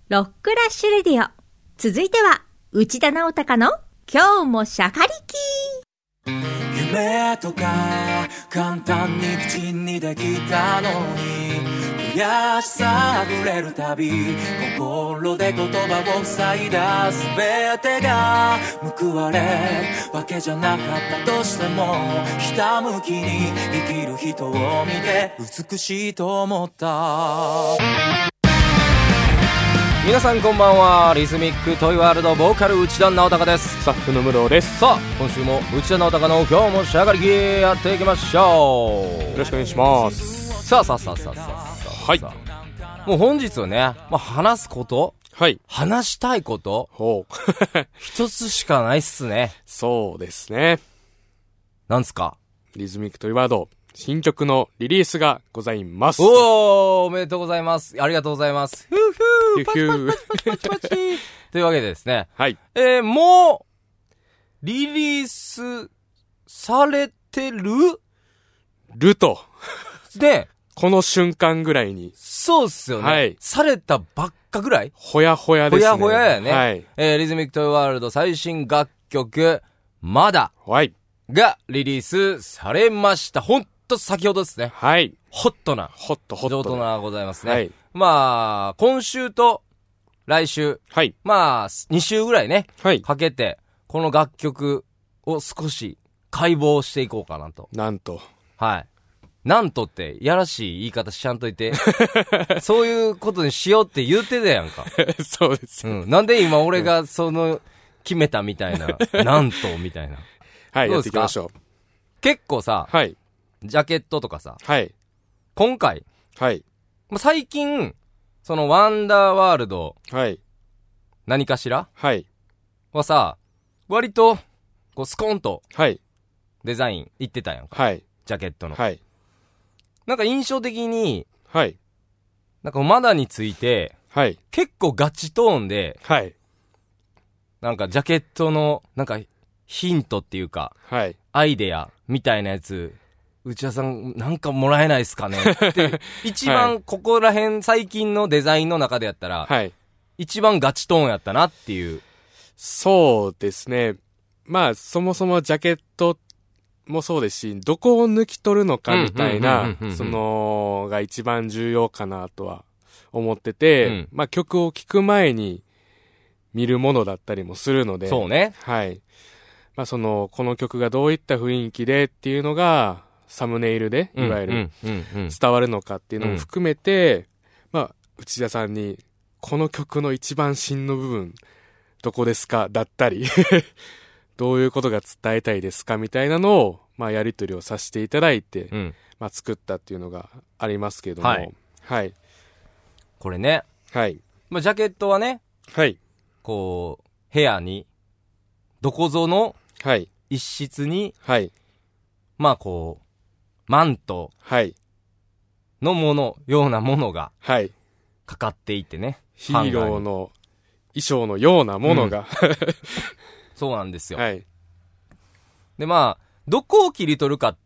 ロックラッシュレディオ。続いては内田直隆の今日もしゃかりき。 夢とか簡単に口にできたのに、悔しさあふれるたび心で言葉を塞いだ。全てが報われるわけじゃなかったとしても、ひたむきに生きる人を見て美しいと思った。 皆さんこんばんは。リズミックトイワールドボーカル内田直隆です。 スタッフの室です。 さあ今週も内田直隆の今日もしゃがりきやっていきましょう。 よろしくお願いします。 さあはい。もう本日はね、話すこと、 はい、 話したいことほう一つしかないっすね。 そうですね。 なんすか？ リズミックトイワード新曲のリリースがございます。 おー、おめでとうございます。ありがとうございます。ふうふうパチパチパチというわけでですね、 はい、 もうリリースされてるとで、 この瞬間ぐらいに。 そうっすよね、 はい、 されたばっかぐらいほやほやですね。 ほやほややね、 はい。 リズミックトイワールド最新楽曲まだがリリースされました。ほんと先ほどですね。 はい。 ホットな上等なございますね。 はい。 今週と来週、 はい。 2週ぐらいね、 はい。 かけて、この楽曲を少し解剖していこうかなと。 なんと。 はい。なんとって、やらしい言い方しちゃんといて。そういうことにしようって言ってたやんか。 そうです。 なんで今俺が決めたみたいな。なんと、みたいな。 はい、やっていきましょう。 結構さ、 はい。 ジャケットとかさ、 はい。 今回、 はい。 最近、ワンダーワールド、 はい。 何かしらはい。 はさ、割と、スコーンと、 はい。 デザインいってたやんか。 はい。 ジャケットの。 はい。 なんか印象的に、 はい。 なんかマダについて、 はい。 結構ガチトーンで、 はい。 なんかジャケットの、なんかヒントっていうか、 はい。 アイデアみたいなやつ、内田さんなんかもらえないっすかねって一番ここら辺最近のデザインの中でやったら、 はい、 一番ガチトーンやったなっていう。 そうですね。そもそもジャケットもそうですし、どこを抜き取るのかみたいな、が一番重要かなとは思ってて、曲を聴く前に見るものだったりもするので、 そうね。 はい。この曲がどういった雰囲気でっていうのが、サムネイルで、いわゆる、伝わるのかっていうのも含めて、内田さんに、この曲の一番芯の部分、どこですかだったり、どういうことが伝えたいですかみたいなのを、やり取りをさせていただいて、作ったっていうのがありますけども、 はい。 はい。 これね。 はい。 ジャケットはね、 はい。 部屋に、どこぞの、 はい。 一室に、 はい。 マントのようなものがかかっていてね、 ヒーローの衣装のようなものが、 そうなんですよ。 はい。 でどこを切り取るかって、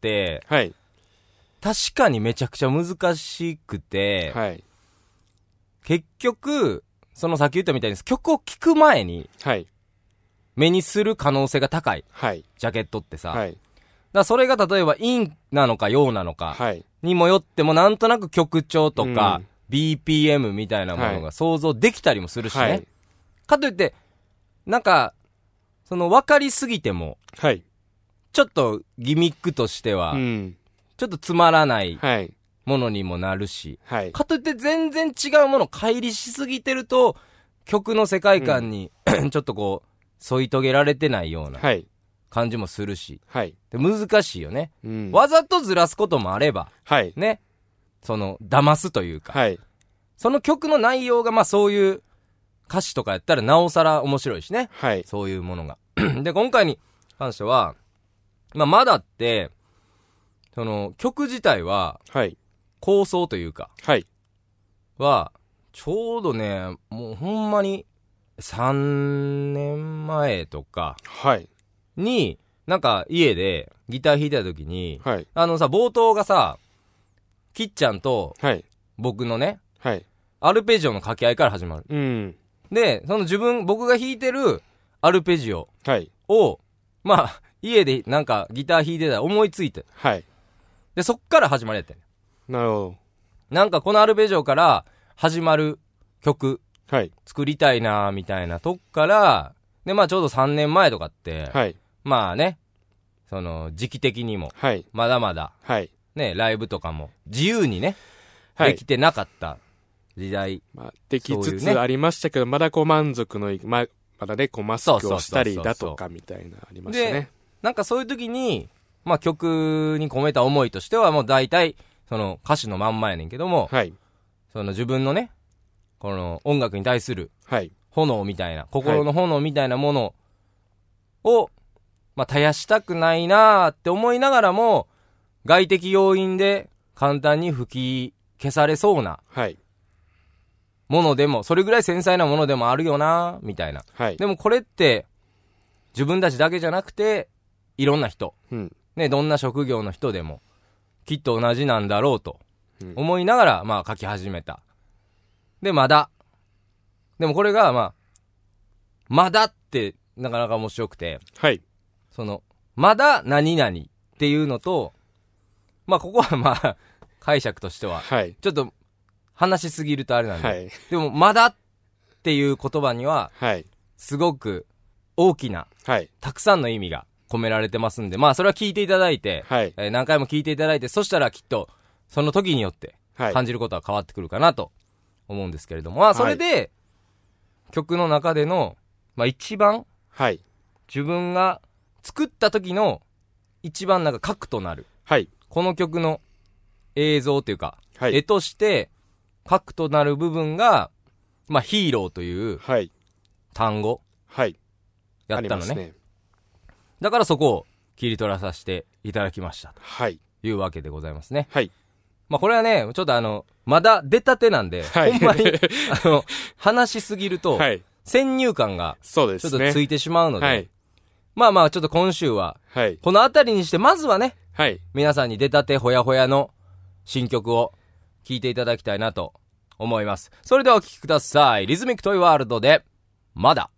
はい。 確かにめちゃくちゃ難しくて、 はい。 結局さっき言ったみたいに曲を聴く前に、 はい。 目にする可能性が高い。 はい。 ジャケットってさ、 はい。 それが例えば陰なのか陽なのかにもよってもなんとなく曲調とか、BPM みたいなものが想像できたりもするしね。はい、かといって、なんか、分かりすぎても、 はい、 ちょっとギミックとしては、ちょっとつまらないものにもなるし、 はい、 かといって全然違うもの乖離しすぎてると、曲の世界観に、ちょっと添い遂げられてないような。感じもするし、 はい、 で難しいよね、わざとずらすこともあれば、ね、騙すというか、その曲の内容がそういう歌詞とかやったらなおさら面白いしね、そういうものがで今回に関しては、まだって曲自体は、構想というか、はちょうどね、もうほんまに3年前とか、に、なんか家でギター弾いてた時に、冒頭がさ、きっちゃんと、僕のね、 アルペジオの掛け合いから始まる。 うん。 で、僕が弾いてるアルペジオを、まあ、家でなんかギター弾いてたら思いついて。 はい。 で、そっから始まりやったん。 なるほど。 なんかこのアルペジオから始まる曲、 はい。 作りたいなみたいなとこから、で、まあちょうど3年前とかって、 はい。 まあね、時期的にも、 はい。 まだまだ、 はい。 ね、ライブとかも自由にね、 はい。 できてなかった時代。 まあ、できつつありましたけど、まだこう満足のいく、まだね、こうマスクをしたりだとかみたいなありましたね。 で、なんかそういう時に、まあ曲に込めた思いとしてはもう大体、歌詞のまんまやねんけども、 はい。 自分のね、この音楽に対する、 はい。 炎みたいな、心の炎みたいなものを、まあ絶やしたくないなーって思いながらも、外的要因で簡単に吹き消されそうな、 はい。 ものでも、それぐらい繊細なものでもあるよなみたいな。 はい。 でもこれって、自分たちだけじゃなくて、いろんな人、 うん。 ね、どんな職業の人でも、きっと同じなんだろうと、思いながら、まあ書き始めた。で、まだ。でもこれが、まだって、なかなか面白くて、 はい。 まだ何々っていうのと、まあここはまあ、解釈としては、 はい。 ちょっと、話しすぎるとあれなんで、 はい。 でも、まだっていう言葉には、 はい。 すごく大きな、 はい。 たくさんの意味が込められてますんで、まあそれは聞いていただいて、 はい。 何回も聞いていただいて、そしたらきっと、その時によって感じることは変わってくるかなと思うんですけれども、まあそれで、曲の中での、まあ一番、 はい。 自分が作った時の一番なんか核となる、 はい。 この曲の映像というか、 はい。 絵として核となる部分が、まあヒーローというはい。 単語、 はい。 やったのね。 ありますね。 だからそこを切り取らさせていただきました。 はい。 というわけでございますね。 はい。 まあこれはね、ちょっとまだ出たてなんで、 はい、 ほんまに、話しすぎると、 はい。 先入観が、 そうですね。 ちょっとついてしまうので、 はい。 まあまあちょっと今週は、 はい。 このあたりにして、まずはね、 はい。 皆さんに出たてほやほやの新曲を聴いていただきたいなと思います。それではお聴きください。リズミックトイワールドで、まだ。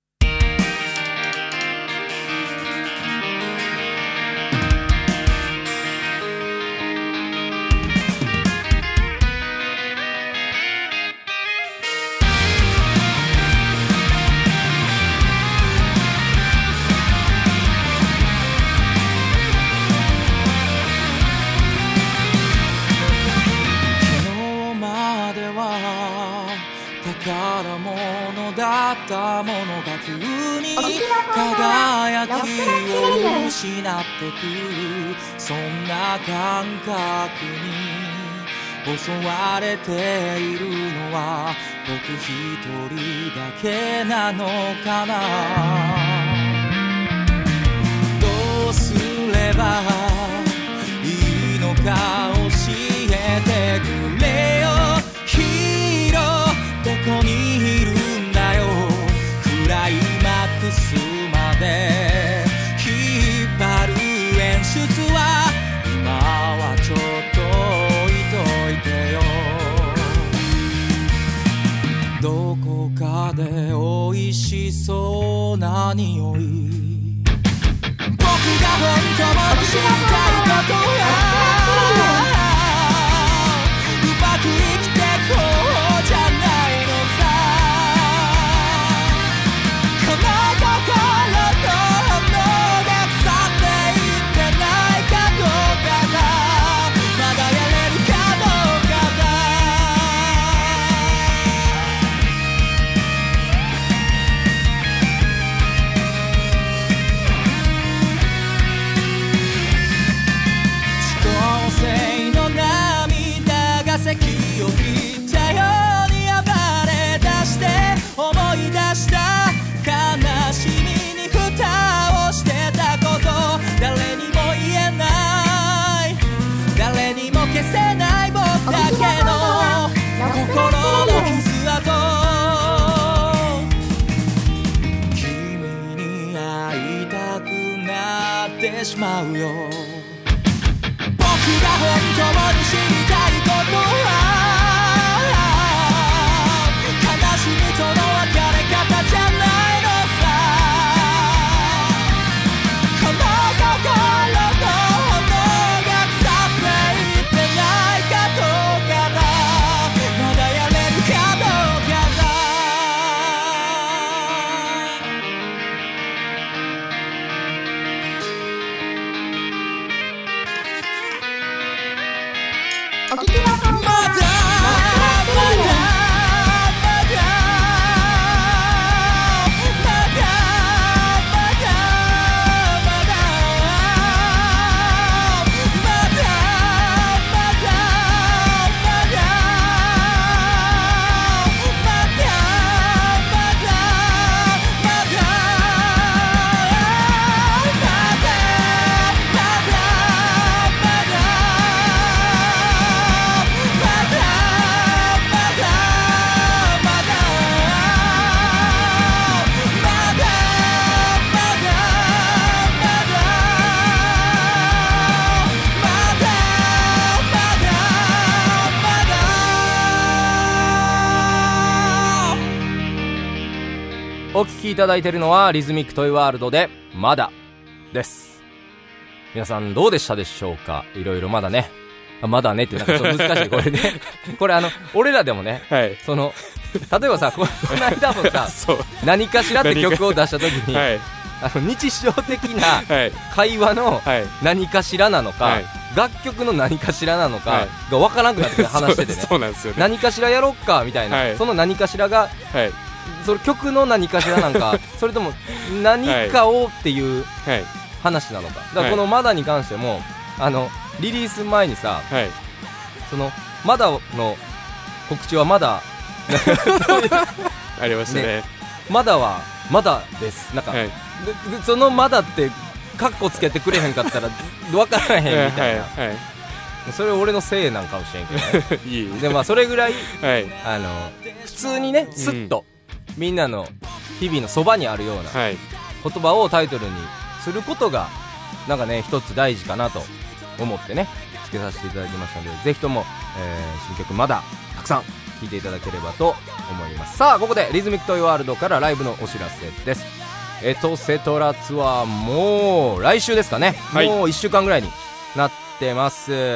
宝物だったものが急に輝きを失ってく、そんな感覚に襲われているのは僕一人だけなのかな。どうすればいいのか教えてくれよ、ヒーローどこにいるんだよ、クライマックスまで引っ張る演出は今はちょっと置いといてよ。どこかで美味しそうな匂い、僕が本当に知りたいことはうまく生きてこうじゃないのさ。この心の炎が腐っていってないかどうかだ、まだやれるかどうかだ。光線の涙が咳を切ったように暴れ出して、思い出した悲しみに蓋をしてたこと、誰にも言えない、誰にも消せない僕だけの心の傷跡、君に会いたくなってしまうよ。僕が本当に知りたいことはお聞きいただいているのはリズミックトイワールドでまだです。皆さんどうでしたでしょうか。いろいろまだね、まだねってなんかちょっと難しいこれねこれ俺らでもね、はい、例えばさ、この間もさ何かしらって曲を出した時に、はい、日常的な会話の何かしらなのか、はい、楽曲の何かしらなのかが分からなくなって話しててねそうなんですよね。 何かしらやろっかみたいな、はい、その何かしらが、はい、その曲の何かしらなんかそれとも何かをっていう話なのか。だからこのまだに関してもリリース前にさ、はい、そのまだの告知はまだありましたね。 まだはまだですなんか、はい、そのまだってカッコつけてくれへんかったら分からへんみたいな、はいはい、それ俺のせいなんかもしれんけどねいいで、まあそれぐらい、はい、普通にねスッと、みんなの日々のそばにあるような言葉をタイトルにすることがなんかね一つ大事かなと思ってねつけさせていただきましたので、ぜひとも、新曲まだたくさん聴いていただければと思います。さあここでリズミックトイワールドからライブのお知らせです。エトセトラツアーもう来週ですかね、はい、もう1週間ぐらいになってます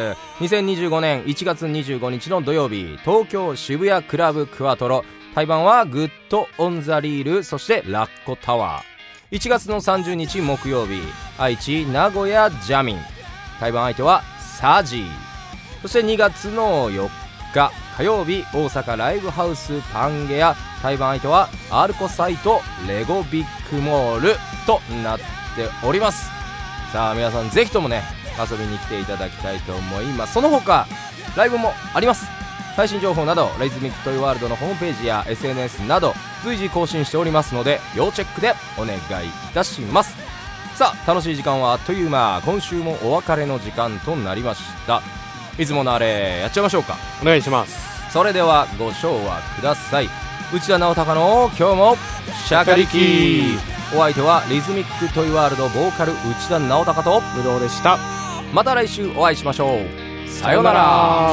。2025年1月25日の土曜日、東京渋谷クラブクワトロ、対バンはグッドオンザリール、そしてラッコタワー。1月の30日木曜日、愛知名古屋ジャミン、対バン相手はサジー。そして2月の4日火曜日、大阪ライブハウスパンゲア、対バン相手はアルコサイトレゴビッグモールとなっております。さあ皆さんぜひともね遊びに来ていただきたいと思います。その他ライブもあります。最新情報などリズミックトイワールドのホームページや SNS など随時更新しておりますので要チェックでお願いいたします。さあ楽しい時間はあっという間、今週もお別れの時間となりました。いつものあれやっちゃいましょうか。 お願いします。 それではご唱和ください。内田直隆の今日もシャカリキ。お相手はリズミックトイワールドボーカル内田直隆と武道でした。 また来週お会いしましょう。さようなら。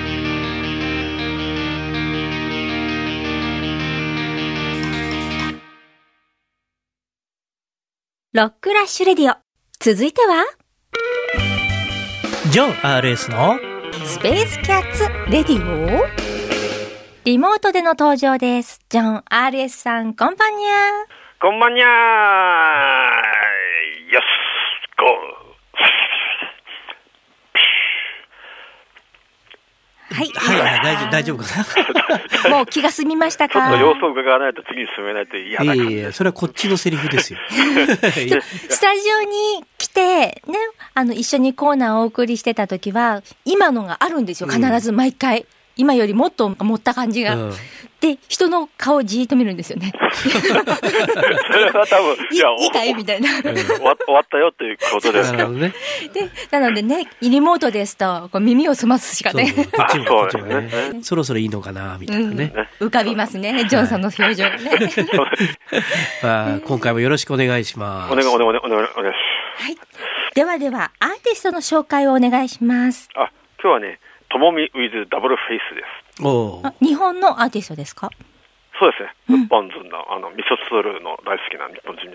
ロックラッシュレディオ、続いてはジョン RS のスペースキャッツレディオ。リモートでの登場です。ジョン RS さん、こんばんにゃ。 こんばんにゃー。よし、ゴー。はい、 大丈夫かなもう気が済みましたか。 ちょっと様子を伺わないと次に進めないと嫌だから。 いやそれはこっちのセリフですよスタジオに来てね、一緒にコーナーをお送りしてた時は今のがあるんですよ、必ず毎回、今よりもっと持った感じが、で人の顔をじーっと見るんですよねそれは多分いいかいみたいな、 終わったよっていうことですか。 でなのでね、リモートですとこう耳を澄ますしかね、 こっちもね、そろそろいいのかなみたいなね、 浮かびますね、ジョンさんの表情がね今回もよろしくお願いします。 お願いします。 はい、ではアーティストの紹介をお願いします。 今日はね、ともみ with ダブルフェイスです。 日本のアーティストですか。 そうですね、日本人のミソツールの大好きな日本人です、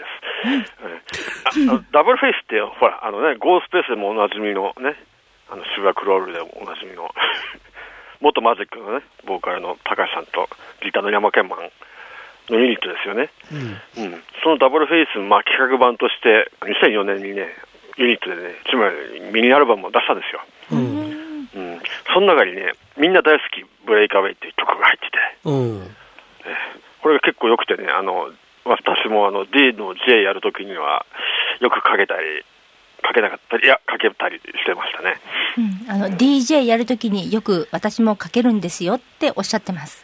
ダブルフェイスってほらゴースペースでもおなじみのね、シュガークロールでもおなじみの元マジックのねボーカルの高橋さんとギターの山健マンのユニットですよね、そのダブルフェイス、企画版として2004年にねユニットでねつまりミニアルバムを出したんですよ、その中にね、みんな大好きブレイクアウェイっていう曲が入ってて、これが結構良くてね、私もD の J やるときにはよくかけたりかけなかったり、かけたりしてましたね、 DJ やるときによく私もかけるんですよっておっしゃってます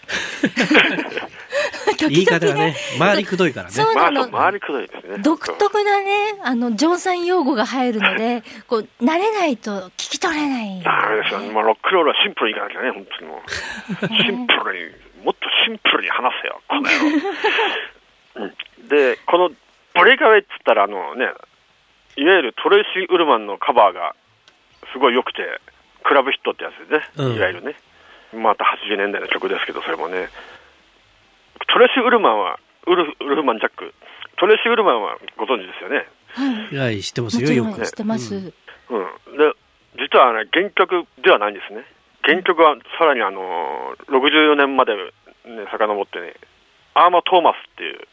言い方がね、回りくどいからね。 そうなの、回りくどいですね。 独特なね、ジョンさん用語が入るので、こう慣れないと聞き取れない。 ダメですよ。ロックロールはシンプルにいかなきゃね、本当にもうシンプルに、もっとシンプルに話せよ、この野郎。で、このブレイクアウェイって言ったらね、いわゆるトレイシー・ウルマンのカバーがすごい良くて、クラブヒットってやつでね、いわゆるね、また80年代の曲ですけど、それもね。トレイシー・ウルマンはウルフマン・ジャック。トレイシー・ウルマンはご存知ですよね。 はい。知ってますよ、よく。 知ってます。 で、実は原曲ではないんですね。原曲はさらに64年まで、ね、遡ってね、アーマー・トーマスっていう、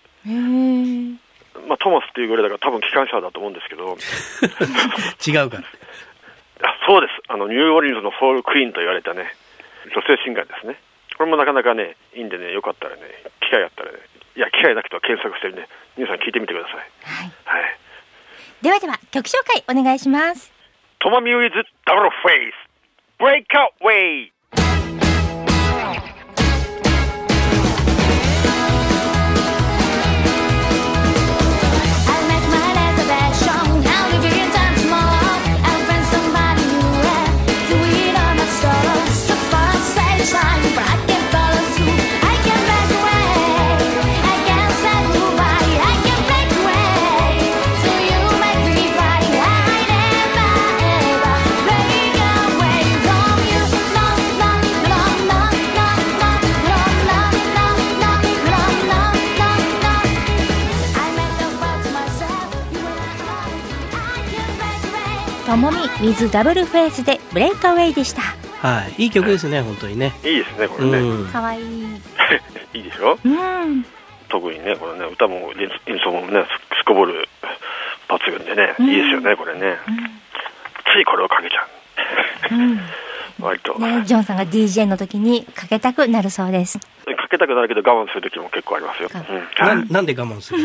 まあトーマスっていうぐらいだから多分機関車だと思うんですけど違うから。 そうです。ニューオーリンズのソウルクイーンと言われたね、女性シンガーですね。これもなかなかね、いいんでね、よかったらね、機会あったらね、いや、機会なくては検索してね、皆さん聞いてみてください。はい。はい。 では曲紹介お願いします。 トマミウィズダブルフェイス、ブレイクアウェイ。 ともみ with ダブルフェイスでブレイクアウェイでした。 はい、いい曲ですね、本当にね。 いいですね、これね。 かわいい。 いいでしょ。特にね、これね、歌も演奏もね、すこぼる抜群でね、いいですよね、これね。ついこれをかけちゃう。割と。 ね、ジョンさんが DJ の時にかけたくなるそうです。 かけたくなるけど我慢する時も結構ありますよ。 なんで我慢する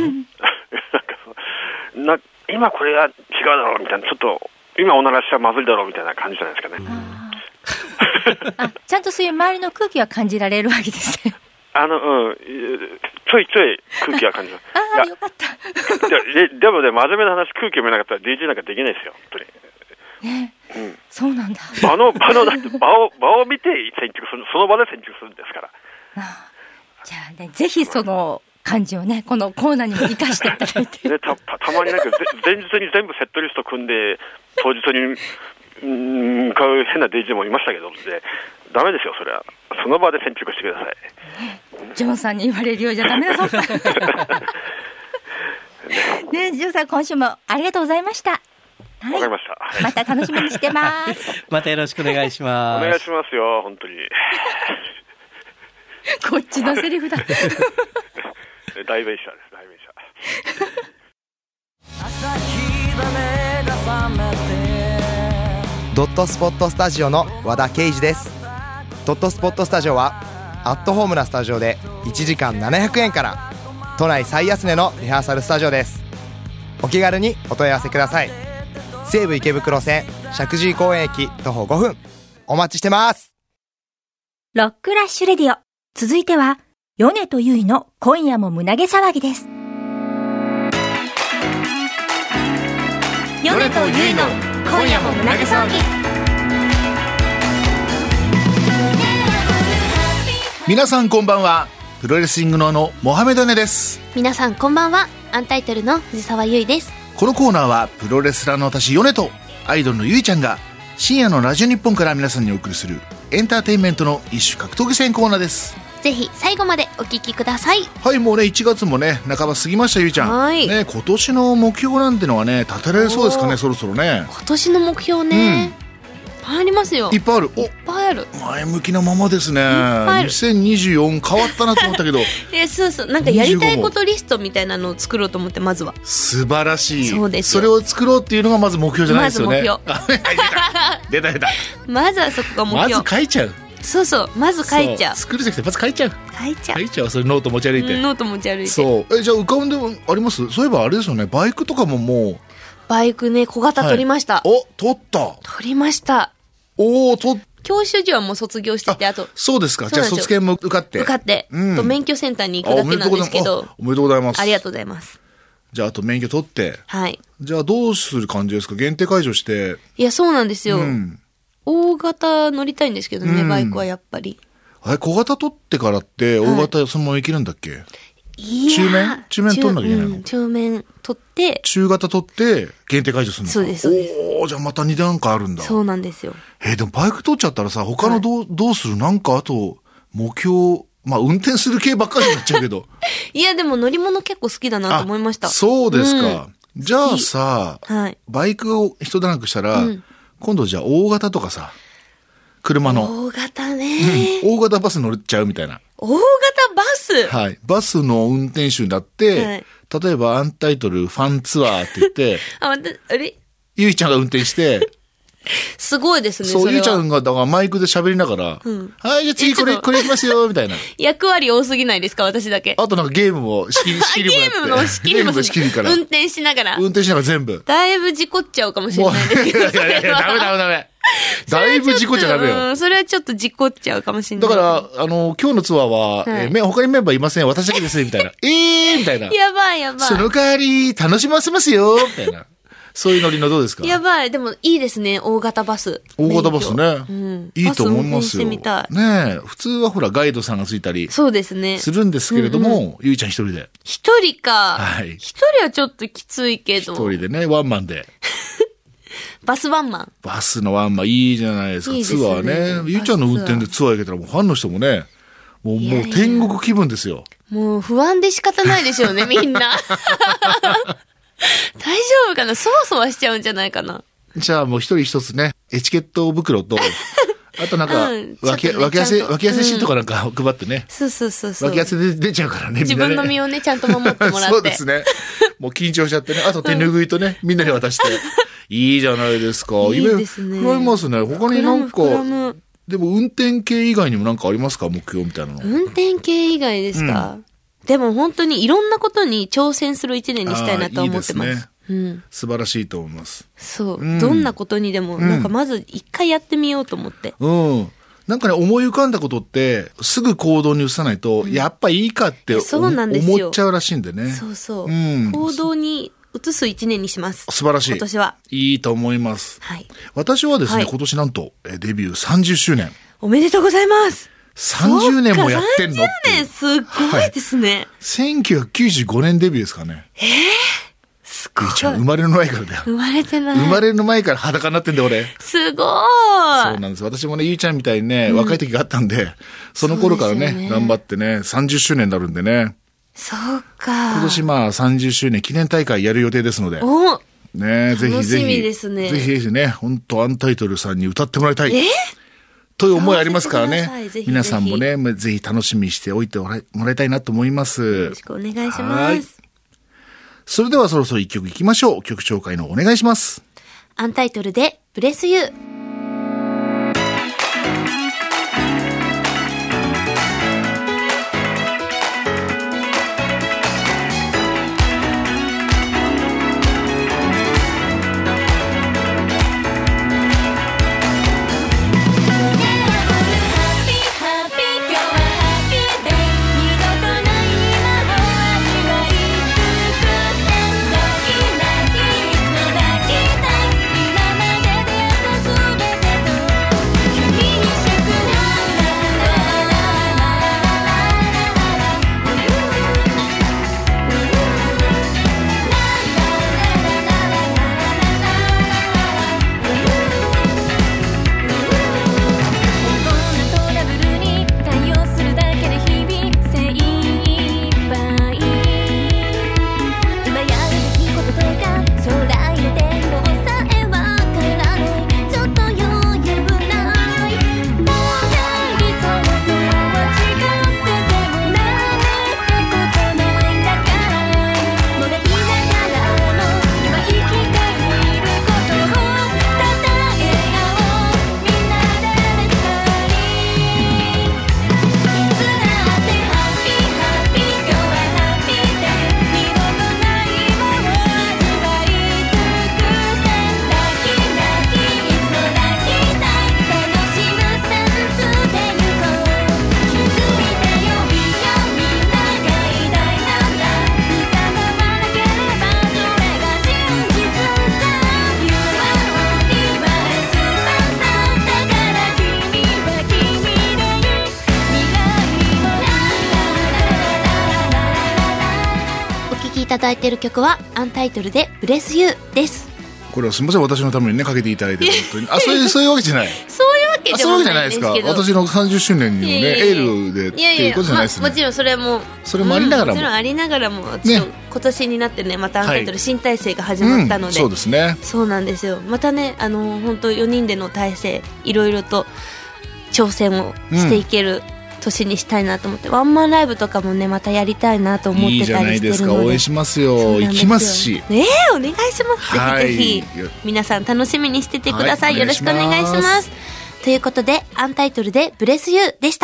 の？今これは違うだろうみたいな、ちょっと今おならしちゃまずいだろうみたいな感じじゃないですかね。 ちゃんとそういう周りの空気は感じられるわけですね。 ちょいちょい空気は感じます。 よかった。 でもね、真面目な話、空気読めなかったら DJ なんかできないですよ、本当に。 ね、そうなんだ。 場のだって場を見て選曲する、その場で選曲するんですから。 じゃあね、ぜひその感じをね、このコーナーにも生かしていただいて。 ね、たまになんか前日に全部セットリスト組んで当日に向かう変な DJ もいましたけど、ダメですよ、それは。その場で選曲してください。 ジョンさんに言われるようじゃダメだぞ。ね、ジョンさん、今週もありがとうございました。わかりました。 また楽しみにしてます。 またよろしくお願いします。 お願いしますよ、本当に。 こっちのセリフだ。 代弁者です、代弁者。 ドットスポットスタジオの和田圭司です。ドットスポットスタジオはアットホームなスタジオで1時間700円から都内最安値のリハーサルスタジオです。お気軽にお問い合わせください。西武池袋線石神井公園駅徒歩5分、お待ちしてます。 ロックラッシュレディオ、続いては米とゆいの今夜も胸毛騒ぎです。米とゆいの今夜も胸毛騒ぎ。 皆さんこんばんは。プロレスリングのモハメドネです。 皆さんこんばんは。アンタイトルの藤沢優衣です。 このコーナーはプロレスラーの私米とアイドルのゆいちゃんが深夜のラジオ日本から皆さんにお送りするエンターテインメントの一種格闘技戦コーナーです。 ぜひ最後までお聞きください。 はい、もうね1月もね半ば過ぎました。ゆいちゃん、 はい、 ね、今年の目標なんてのはね立てられそうですかね。そろそろね今年の目標ね、いっぱいありますよ。 いっぱいある。 いっぱいある。 前向きなままですね。2024変わったなと思ったけどそうなんかやりたいことリストみたいなのを作ろうと思って。まずは素晴らしい。 そうです。 それを作ろうっていうのがまず目標じゃないですよね。 まず目標出たまずはそこが目標。 まず書いちゃう。 そうまず書いちゃう。 作るじゃなくてまず書いちゃう。書いちゃう。それノート持ち歩いて。 ノート持ち歩いて。 そうじゃあ浮かんであります。そういえばあれですよね、バイクとかももう。 バイクね、小型取りました。 取りました。教習所はもう卒業してて、あと。 そうですか。じゃあ卒検も受かって。 と免許センターに行くだけなんですけど。 おめでとうございます。 ありがとうございます。 じゃああと免許取って。 はい。 じゃあどうする感じですか。限定解除して。 いや、そうなんですよ。大型乗りたいんですけどね、バイクはやっぱり。 小型取ってからって大型そのままいけるんだっけ。中面取んなきゃいけないの。 中面取って、 中型取って限定解除するの。 そうです。 じゃあまた2段階あるんだ。 そうなんですよ。 でもバイク取っちゃったらさ、他のどうする。なんかあと目標まあ運転する系ばっかりになっちゃうけど。 いや、でも乗り物結構好きだなと思いました。 そうですか。じゃあさ、バイクを一段落したら、今度じゃあ大型とかさ、車の。 大型ね、 大型バス乗っちゃうみたいな。 大型バス？ はい。バスの運転手になって、例えばアンタイトルファンツアーって言って、 あれゆいちゃんが運転して、 すごいですね。 そう、ゆいちゃんがだからマイクで喋りながら、はい、じゃあ次これいきますよ、みたいな。 役割多すぎないですか、私だけ。 あとなんかゲームも仕切りもやって。 ゲームの仕切りも運転しながら。 運転しながら全部。 だいぶ事故っちゃうかもしれないですけど。 いや、ダメ。だいぶ事故っちゃダメよ。 それはちょっと事故っちゃうかもしれない。 だから、今日のツアーは、他にメンバーいません、私だけです、みたいな。みたいな。 やばい。 その代わり、楽しませますよ、みたいな。そういうノリのどうですか？ やばい。でもいいですね、大型バス。 大型バスね。いいと思いますよ。ねえ。普通はほら、ガイドさんがついたり。 そうですね。 するんですけれども、ゆいちゃん一人で。 一人か。はい。一人はちょっときついけど。 一人でね、ワンマンで。 バスワンマン。 バスのワンマンいいじゃないですか。ツアーね。ゆいちゃんの運転でツアー行けたらもうファンの人もね、もう天国気分ですよ。 もう不安で仕方ないでしょうね、みんな。大丈夫かな？そわそわしちゃうんじゃないかな。 じゃあもう一人一つね、エチケット袋と、あとなんか、脇汗シートかなんか配ってね。 そう。 脇汗で出ちゃうからね、 自分の身をね、ちゃんと守ってもらって。 そうですね。もう緊張しちゃってね。あと手拭いとね、みんなに渡して。いいじゃないですか。 いいですね。 夢膨らみますね。他になんか、でも運転系以外にもなんかありますか？目標みたいなの。 運転系以外ですか？でも本当にいろんなことに挑戦する一年にしたいなと思ってます。いいですね。 素晴らしいと思います。 そう。どんなことにでも、なんかまず一回やってみようと思って。 なんかね、思い浮かんだことって、すぐ行動に移さないと、やっぱいいかって思っちゃうらしいんでね。 そう。行動に移す一年にします。 素晴らしい。 今年は。 いいと思います。 はい。 私はですね、今年なんと、デビュー30周年。 おめでとうございます。 30年もやってんのって。 30年すごいですね。 1995年デビューですかね。 すごい。 ゆいちゃん生まれる前からだよ。 生まれてない。 生まれる前から裸になってんだよ、俺。 すごい。 そうなんです。私もね、ゆいちゃんみたいにね、若い時があったんで、その頃からね、頑張ってね、30周年になるんでね。 そうか。 今年まあ30周年記念大会やる予定ですので。ね、ぜひ。 楽しみですね。 ぜひね、本当アンタイトルさんに歌ってもらいたい。という思いありますからね。皆さんもね、ぜひ楽しみにしておいてもらいたいなと思います。 よろしくお願いします。 それではそろそろ一曲いきましょう。曲紹介のお願いします。 アンタイトルでブレスユー。いただいている曲はアンタイトルでブレスユーです。 これはすみません、私のためにねかけていただいて本当にそういうわけじゃない。 そういうわけでそういうわけじゃもなないいですか。 ですけど。 私の30周年にもね、 いやいやいやエールでっていうことじゃないですね。 もちろんそれもありながらも、 もちろんありながらも、ちょっと今年になってね、またアンタイトル新体制が始まったので、 そうですね。 そうなんですよ。またね、本当4人での体制、いろいろと挑戦をしていける年にしたいなと思って、ワンマンライブとかもね、またやりたいなと思ってたりしてるので。 いいじゃないですか。応援しますよ。行きますし。 お願いします。ぜひぜひ皆さん楽しみにしててください。よろしくお願いします。ということで、アンタイトルでブレスユーでした。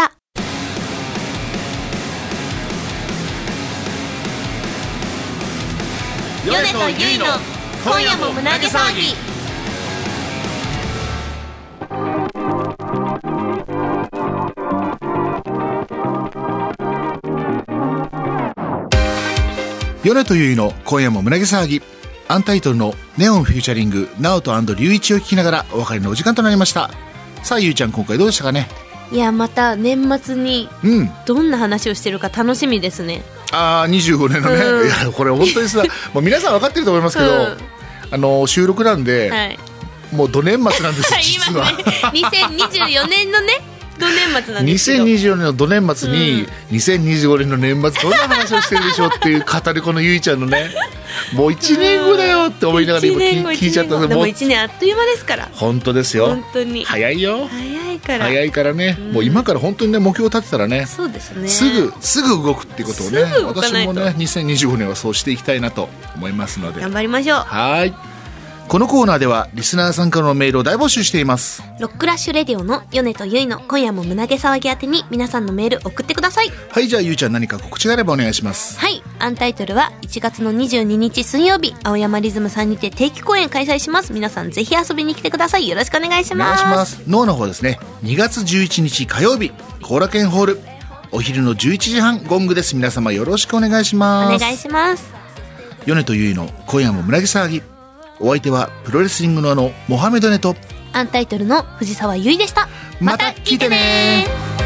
米とゆいの今夜も胸毛騒ぎ。 米とゆいの今夜も胸毛騒ぎ。アンタイトルのネオンフューチャリングナオト&龍一を聞きながらお別れのお時間となりました。さあゆいちゃん、今回どうでしたかね。 いや、また年末にどんな話をしてるか楽しみですね。 25年のね、いやこれ本当にさもう皆さん分かってると思いますけど、収録なんで、はい、もうど年末なんですよ実は。 今ね、2024年のねど年末なんですけど、 2024年のど年末に、2025年の年末どんな話をしてるでしょうっていう語るこのゆいちゃんのね、もう1年後だよって思いながら今聞いちゃったんで、 もう1年あっという間ですから。 本当ですよ。 本当に早いよ。 早いからね、もう今から本当にね目標を立てたらね、 そうですね、 すぐ動くっていうことをね、私もね2025年はそうしていきたいなと思いますので頑張りましょう。 はい。このコーナーではリスナーさんからのメールを大募集しています。 ロックラッシュレディオの米とゆいの今夜も胸毛騒ぎ宛てに皆さんのメール送ってください。 はい、じゃあゆいちゃん何か告知があればお願いします。 はい、アンタイトルは1月の22日水曜日、青山リズムさんにて定期公演開催します。皆さんぜひ遊びに来てください。よろしくお願いします。 お願いします。脳の方ですね、2月11日火曜日、後楽園ホール、お昼の11時半ゴングです。皆様よろしくお願いします。 お願いします。 米とゆいの今夜も胸毛騒ぎ。お相手はプロレスリングのモハメドネとアンタイトルの藤沢優衣でした。 また聞いてね。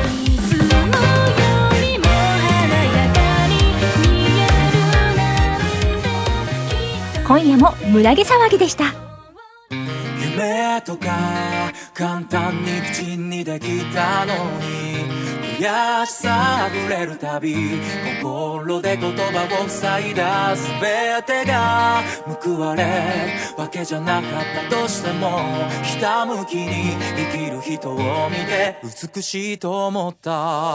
今夜も胸毛騒ぎでした。 夢とか簡単に口にできたのに、悔しさあふれるたび心で言葉を塞いだ、全てが報われるわけじゃなかったとしても、ひたむきに生きる人を見て美しいと思った。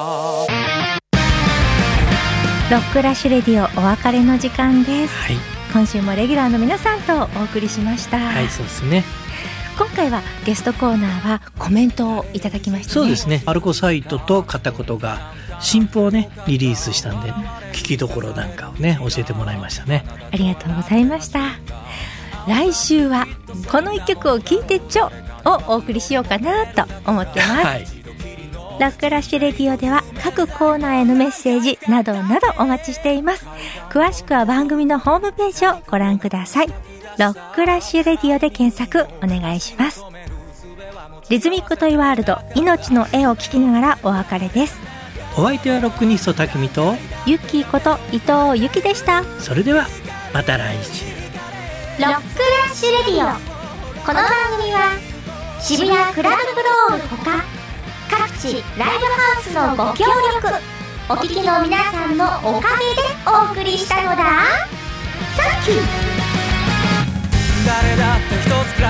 ロックラッシュレディオお別れの時間です。 はい、 今週もレギュラーの皆さんとお送りしました。 はい、そうですね。 今回はゲストコーナーはコメントをいただきましたね。 そうですね。アルコサイトと片言が新譜をねリリースしたんで、聞きどころなんかをね教えてもらいましたね。 ありがとうございました。来週はこの一曲を聴いてちょをお送りしようかなと思ってます。はい、ロックラッシュレディオでは各コーナーへのメッセージなどなどお待ちしています。詳しくは番組のホームページをご覧ください。ロックラッシュレディオで検索お願いします。リズミックトイワールド命の絵を聞きながらお別れです。 お相手はロックニストたくみとユッキーこと伊藤由紀でした。 それではまた来週。 ロックラッシュレディオ、この番組は渋谷クラブフロールほか各地ライブハウスのご協力、お聞きの皆さんのおかげでお送りしたのだ。サンキュー。 誰だって一つくらい